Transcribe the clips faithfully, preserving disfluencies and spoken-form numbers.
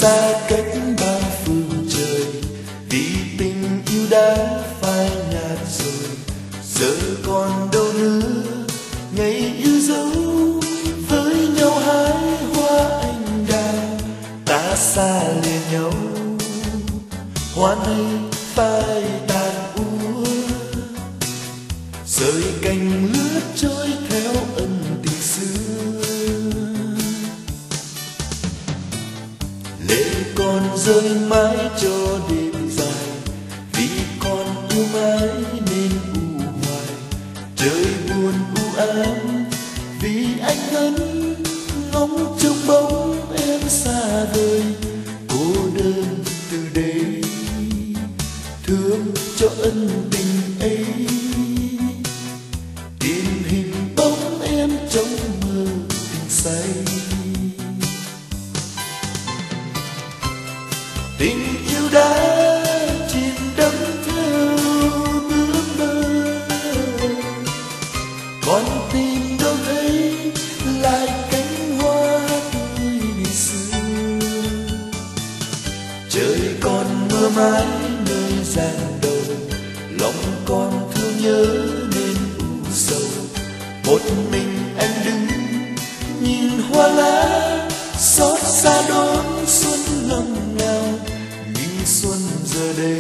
xa cách bao phương trời, vì tình yêu đã phai nhạt rồi. Giờ còn đâu nữa ngày yêu dấu, với nhau hái hoa anh đào. Ta xa lìa nhau, hoa này phai tàn úa, rơi cành lướt trôi theo ân tình xưa. Lệ còn rơi mãi cho đêm dài, vì còn yêu mãi nên u hoài. Trời buồn u ám vì anh vẫn ngóng trông bóng em xa vời. Cô đơn từ đây thương cho ân tình ấy, tìm hình bóng em trong mơ tình say. Tình yêu đã chìm đắm theo ước mơ, còn tìm đâu thấy lại cánh hoa tươi ngày xưa. Trời còn mưa mãi nơi gian đầu, lòng còn thương nhớ nên u sầu. Một mình anh đứng nhìn hoa lá, xót xa đón xuân năm nào. Nhưng xuân giờ đây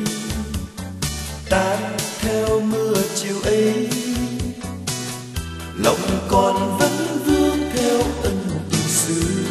tan theo mưa chiều ấy, lòng còn vẫn vương theo ân tình xưa.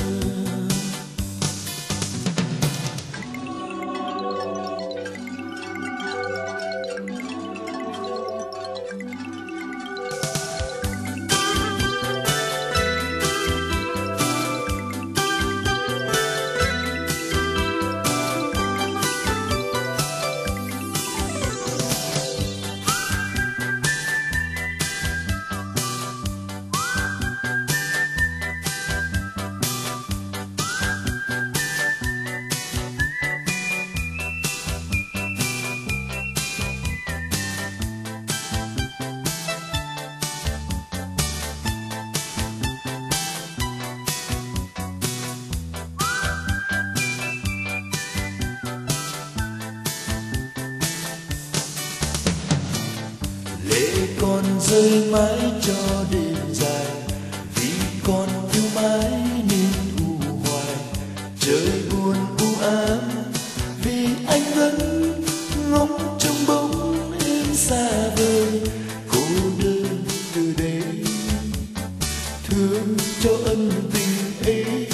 Lệ còn rơi mãi cho đêm dài, vì còn yêu mãi nên u hoài. Trời buồn u ám vì anh vẫn ngóng trông bóng em xa vời. Cô đơn từ đây thương cho ân tình ấy,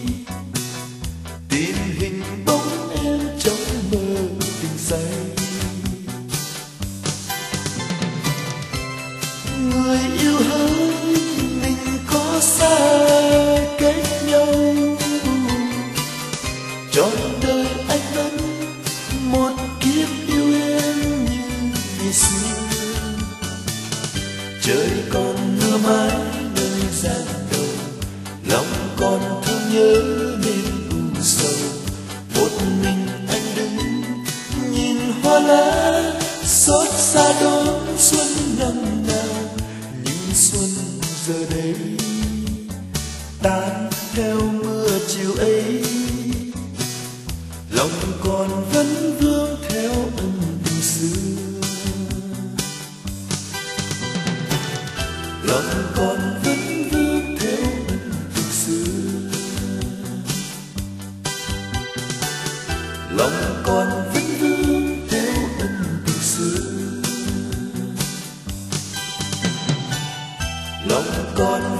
tìm hình bóng em trong mơ tình say. Người yêu hỡi, mình có xa cách nhau, trọn đời anh vẫn một kiếp yêu em như ngày xưa. Trời còn mưa mãi nơi gian đầu, lòng còn thương nhớ nên u sầu. Một mình anh đứng nhìn hoa lá, xót xa đón xuân năm nào. Xuân giờ đây tan theo mưa chiều ấy, lòng còn vẫn vương theo ân tình xưa. Lòng còn vẫn vương theo ân tình xưa. Lòng còn vẫn vương theo ân tình xưa. Lòng còn